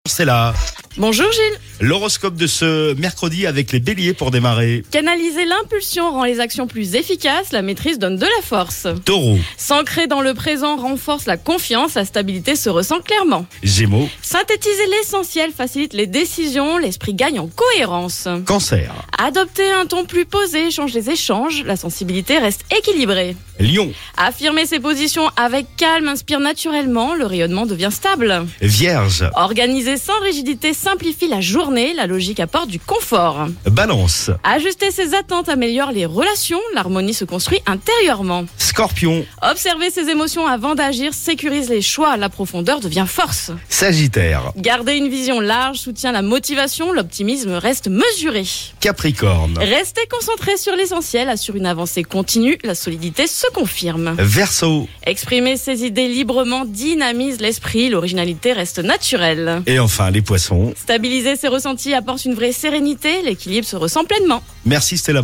C'est là. Bonjour Gilles. L'horoscope de ce mercredi avec les béliers pour démarrer. Canaliser l'impulsion rend les actions plus efficaces, la maîtrise donne de la force. Taureau, S'ancrer dans le présent renforce la confiance, la stabilité se ressent clairement. Gémeaux, Synthétiser l'essentiel facilite les décisions, l'esprit gagne en cohérence. Cancer, Adopter un ton plus posé change les échanges, la sensibilité reste équilibrée. Lion, Affirmer ses positions avec calme inspire naturellement, le rayonnement devient stable. Vierge, Organiser sans rigidité simplifie la journée, la logique apporte du confort. Balance, Ajuster ses attentes améliore les relations, l'harmonie se construit intérieurement. Scorpion, Observer ses émotions avant d'agir sécurise les choix, la profondeur devient force. Sagittaire, Garder une vision large soutient la motivation, l'optimisme reste mesuré. Capricorne, Rester concentré sur l'essentiel assure une avancée continue, la solidité se confirme. Verseau. Exprimer ses idées librement dynamise l'esprit, l'originalité reste naturelle. Et enfin les poissons. Stabiliser ses ressentis apporte une vraie sérénité, l'équilibre se ressent pleinement. Merci Stella.